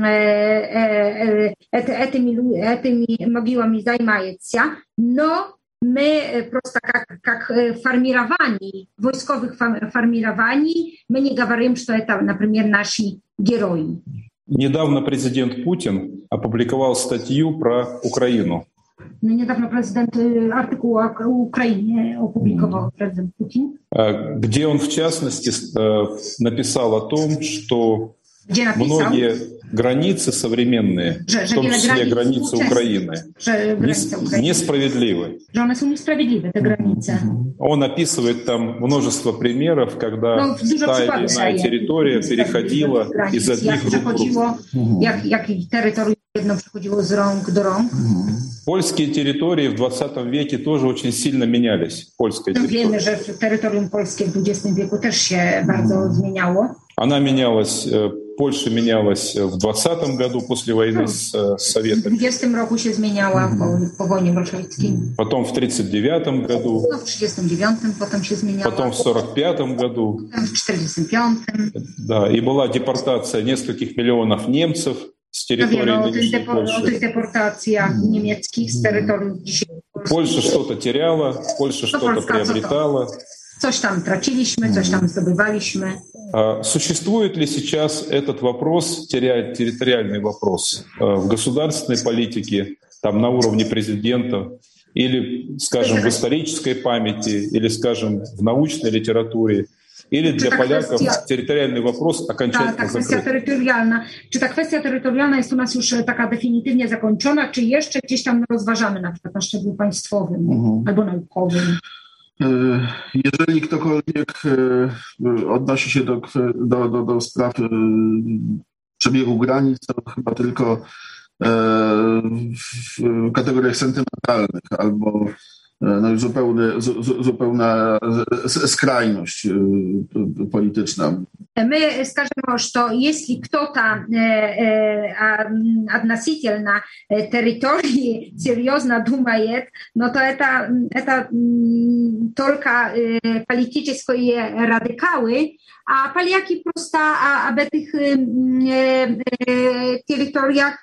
[SPEAKER 4] этими, этими могилами занимается, но my просто как, как формирование, войсковых формирований, мы не говорим, что это, например, наши герои.
[SPEAKER 2] Недавно президент Путин опубликовал статью про Украину.
[SPEAKER 4] Недавно президент артикул о Украине опубликовал президент Путин.
[SPEAKER 2] Где он, в частности, написал о том, что многие границы современные,
[SPEAKER 4] że, że
[SPEAKER 2] в том числе границы Украины,
[SPEAKER 4] Украины,
[SPEAKER 2] несправедливы.
[SPEAKER 4] Że one są niesprawiedliwe, te granice.
[SPEAKER 2] Он описывает там множество примеров, когда
[SPEAKER 4] no,
[SPEAKER 2] та или иная территория переходила из одних рук в руки.
[SPEAKER 4] Jak, jak terytorium jedno przechodziło z rąk do rąk.
[SPEAKER 2] Польские территории в двадцатом веке тоже очень сильно менялись. Польская территория.
[SPEAKER 4] Wiemy, że terytorium polskie w dwudziestym wieku też się bardzo zmieniało.
[SPEAKER 2] Она менялась, Польша менялась в двадцатом году после войны с Советами.
[SPEAKER 4] W dwudziestym roku się zmieniała po, po wojnie bolszewickiej.
[SPEAKER 2] Потом в тридцать девятом году.
[SPEAKER 4] No, w trzydziestym dziewiątym potem się zmieniała.
[SPEAKER 2] Потом в сорок пятом году.
[SPEAKER 4] Potem w czterdziestym piątym.
[SPEAKER 2] Да, и была депортация нескольких миллионов немцев с территории
[SPEAKER 4] no,
[SPEAKER 2] нынешней
[SPEAKER 4] depo-
[SPEAKER 2] Польши.
[SPEAKER 4] O tych deportacjach mm. niemieckich z terytorium dzisiaj.
[SPEAKER 2] Польша что-то теряла, Польша что-то приобретала.
[SPEAKER 4] Coś tam traciliśmy, coś tam zdobywaliśmy.
[SPEAKER 2] Существует ли сейчас этот вопрос, территориальный вопрос, в государственной политике, там, на уровне президента, или, скажем, в исторической памяти, или, скажем, в научной литературе, или для polяков территориальный вопрос окончательно
[SPEAKER 4] ta, ta kwestia
[SPEAKER 2] закрыт?
[SPEAKER 4] terytorialna. Czy ta kwestia terytorialna jest u nas już taka definitywnie zakończona, czy jeszcze gdzieś tam rozważamy na przykład na szczeblu państwowym
[SPEAKER 3] Mhm.
[SPEAKER 4] albo naukowym?
[SPEAKER 3] Jeżeli ktokolwiek odnosi się do, do, do, do spraw przebiegu granic, to chyba tylko w kategoriach sentymentalnych albo no, zupełny, zu, zupełna skrajność polityczna.
[SPEAKER 4] Мы скажем, что если кто-то э, э, относительно территории серьезно думает, но то это, это только э, политические радикалы, а поляки просто об этих э, э, территориях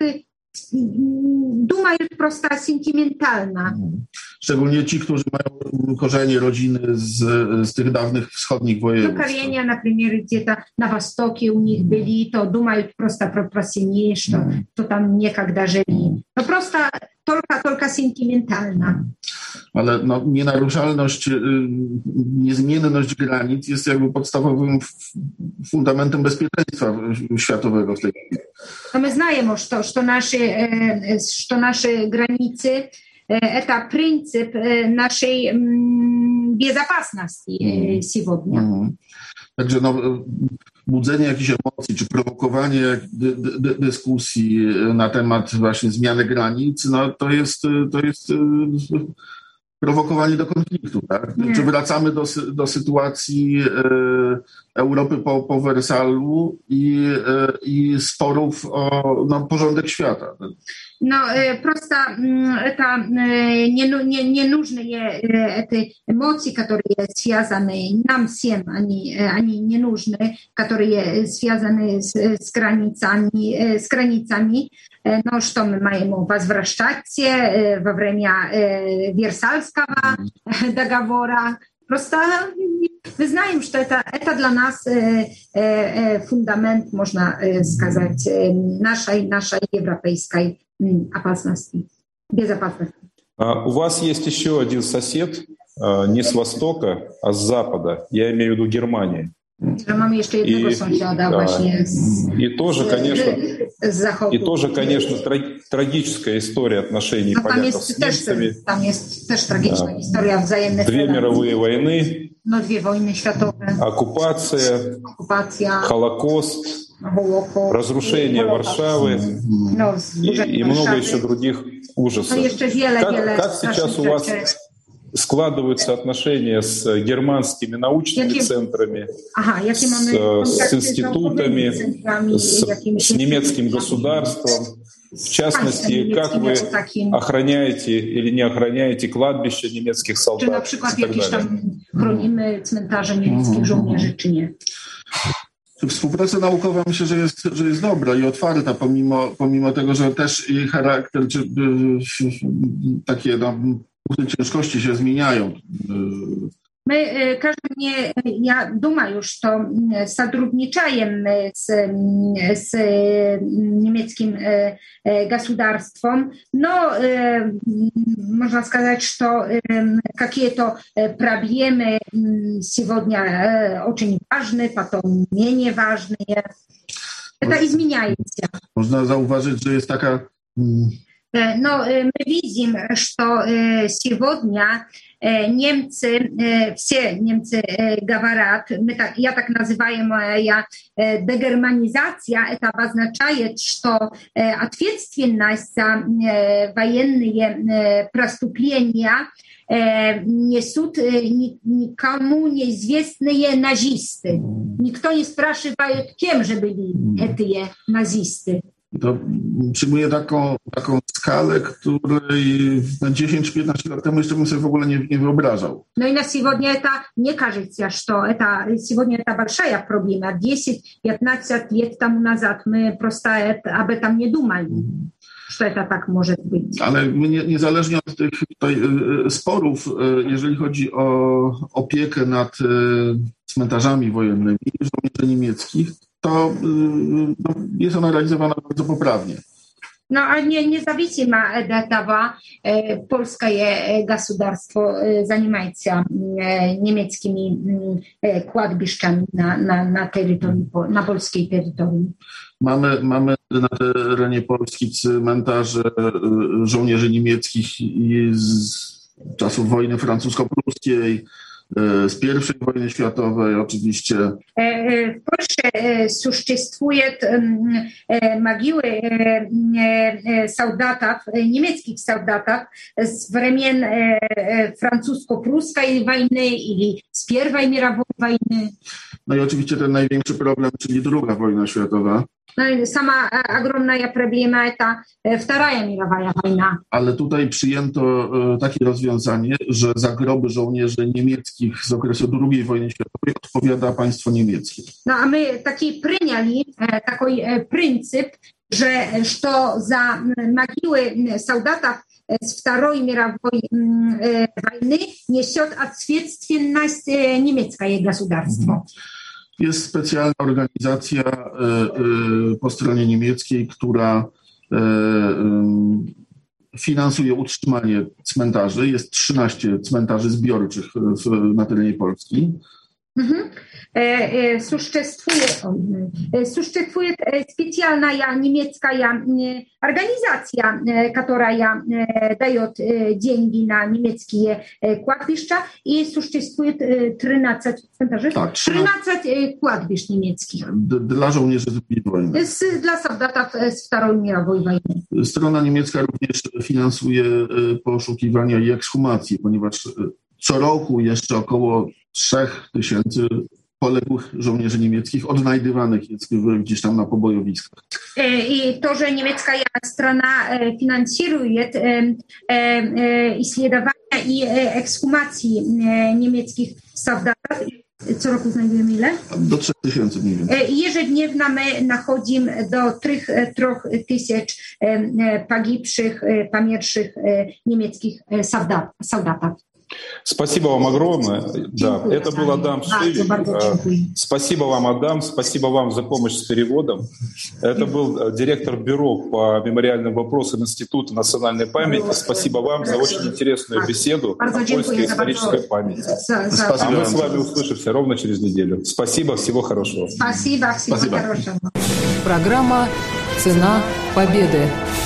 [SPEAKER 4] думают просто сентиментально.
[SPEAKER 3] Szczególnie ci, którzy mają korzenie rodziny z, z tych dawnych wschodnich województw.
[SPEAKER 4] No, korzenie, na przykład, gdzie-то na востоке u nich byli, to думают просто про, про семьи, что, mm. что там некогда жили. To просто только, только сентиментально.
[SPEAKER 3] Ale no, nienaruszalność, niezmienność granic jest jakby podstawowym fundamentem bezpieczeństwa światowego w tej chwili.
[SPEAKER 4] No my znamy, że, że, nasze, że nasze granice это принцип нашей безопасности mm. сегодня. Mm.
[SPEAKER 3] Także no, budzenie jakichś emocji, czy prowokowanie dy, dy, dyskusji na temat właśnie zmiany granic, no to jest, to jest prowokowanie do konfliktu, tak? Czy wracamy do, do sytuacji e, Europy po, po Wersalu i, e, i sporów o no, porządek świata.
[SPEAKER 4] No, просто это не, не, не нужные эти эмоции, которые связаны нам всем, они, они не нужны, которые связаны с, с границами, с границами. No, что мы маем возвращать во время Версальского договора. Просто мы знаем, что это, это для нас фундамент, можно сказать, нашей, нашей европейской опасности, безопасности.
[SPEAKER 2] У вас есть еще один сосед, не с востока, а с запада. Я имею в виду Германию.
[SPEAKER 4] Mamy jeszcze jednego
[SPEAKER 2] и,
[SPEAKER 4] sąsiada właśnie z,
[SPEAKER 2] и тоже, конечно,
[SPEAKER 4] z zachodu.
[SPEAKER 2] И тоже, конечно, тра- трагическая история отношений
[SPEAKER 4] no,
[SPEAKER 2] поляков
[SPEAKER 4] jest
[SPEAKER 2] с
[SPEAKER 4] też,
[SPEAKER 2] немцами.
[SPEAKER 4] Tam jest też tragiczna да. historia wzajemnych
[SPEAKER 2] Две
[SPEAKER 4] relacji.
[SPEAKER 2] мировые войны,
[SPEAKER 4] no, dwie wojny światowe,
[SPEAKER 2] оккупация,
[SPEAKER 4] okupacja,
[SPEAKER 2] Холокост,
[SPEAKER 4] Holokaust,
[SPEAKER 2] разрушение
[SPEAKER 4] Holokaust.
[SPEAKER 2] Варшавы
[SPEAKER 4] no,
[SPEAKER 2] и, и много еще других ужасов.
[SPEAKER 4] No, jeszcze wiele,
[SPEAKER 2] как,
[SPEAKER 4] wiele
[SPEAKER 2] как сейчас у вас складываются отношения с германскими научными
[SPEAKER 4] Jakie,
[SPEAKER 2] центрами,
[SPEAKER 4] aha, jakie
[SPEAKER 2] с,
[SPEAKER 4] mamy
[SPEAKER 2] с институтами, с, с немецким государством? В частности, как вы охраняете или не охраняете кладбища немецких солдат?
[SPEAKER 4] Czy na przykład jakieś tam chronimy cmentarze niemieckich żołnierzy, czy nie?
[SPEAKER 3] Współpraca naukowa myślę, że jest, że jest dobra i otwarta, pomimo, pomimo tego, że też jej charakter, czy takie no, punkty ciężkości się zmieniają.
[SPEAKER 4] My, каждый мне, я думаю, что сотрудничаем с, с немецким государством, но можно сказать, что какие-то проблемы сегодня очень важны, потом менее важные. Это изменяется.
[SPEAKER 3] Można zauważyć, że jest taka...
[SPEAKER 4] Но мы видим, что сегодня немцы, все немцы говорят, мы так, я так называю моя дегерманизация, это обозначает, что ответственность за военные преступления несут никому неизвестные назисты. Никто не спрашивает, кем же были эти назисты.
[SPEAKER 3] To przyjmuje taką, taką skalę, której dziesięć piętnaście lat temu jeszcze bym sobie w ogóle nie, nie wyobrażał.
[SPEAKER 4] No i na сегодня это, мне кажется, что это сегодня это большая проблема. десять-пятнадцать лет тому назад мы просто это, об этом не думали, что это так может być.
[SPEAKER 3] Ale nie, niezależnie od tych tutaj sporów, jeżeli chodzi o opiekę nad cmentarzami wojennymi żołnierzy niemieckich, to no, jest ona realizowana bardzo poprawnie.
[SPEAKER 4] No, a nie, независимо от этого, польское государство занимается немецкими кладбищами на, на, на территории, на польskiej terytorii.
[SPEAKER 3] Mamy, mamy na terenie Polski cmentarze żołnierzy niemieckich i z czasów wojny francusko-pruskiej, z pierwszej wojny światowej oczywiście.
[SPEAKER 4] W Polsce существуют могилы солдатов, niemieckich солдатов z времен francusko-pruskiej wojny ili z pierwszej mировой wojny.
[SPEAKER 3] No i oczywiście ten największy problem, czyli druga wojna światowa.
[SPEAKER 4] Sama ogromna problema to Wторая mировая wojna.
[SPEAKER 3] Ale tutaj przyjęto takie rozwiązanie, że za groby żołnierzy niemieckich z okresu drugiej wojny światowej odpowiada państwo niemieckie.
[SPEAKER 4] No a my taki przyjęli taki pryncyp, że to za mogiły солдатов z Второй mировой wojny niesiot ответственность niemieckie государство.
[SPEAKER 3] Jest specjalna organizacja po stronie niemieckiej, która finansuje utrzymanie cmentarzy. Jest trzynaście cmentarzy zbiorczych w, na terenie Polski.
[SPEAKER 4] Mhm. Существует, существует специальная немецкая организация, которая дает деньги на немецкие кладбища, и существует тринадцать,
[SPEAKER 3] tak,
[SPEAKER 4] тринадцать кладбищ niemieckich.
[SPEAKER 3] Dla żołnierzy drugiej wojny.
[SPEAKER 4] Dla soldatów z Wtorой mировой wojny.
[SPEAKER 3] Strona niemiecka również finansuje poszukiwania i ekshumacje, ponieważ co roku jeszcze około trzech tysięcy poległych żołnierzy niemieckich odnajdywanych jest gdzieś tam na pobojowiskach.
[SPEAKER 4] I to, że niemiecka strona finansuje исследования i ekshumacji niemieckich soldatów, co roku znajdujemy ile?
[SPEAKER 3] Do trzech tysięcy mniej więcej.
[SPEAKER 4] Ежедневно my nachodzimy do trzech tysięcy pogibszych, pomierszych niemieckich soldatów.
[SPEAKER 2] Спасибо вам огромное. Да, это был Адам Шивик. Спасибо вам, Адам. Спасибо вам за помощь с переводом. Это был директор бюро по мемориальным вопросам Института национальной памяти. Спасибо вам за очень интересную беседу о польской исторической памяти. А мы с вами услышимся ровно через неделю. Спасибо, всего хорошего.
[SPEAKER 4] Спасибо, всего хорошего.
[SPEAKER 1] Программа «Цена победы».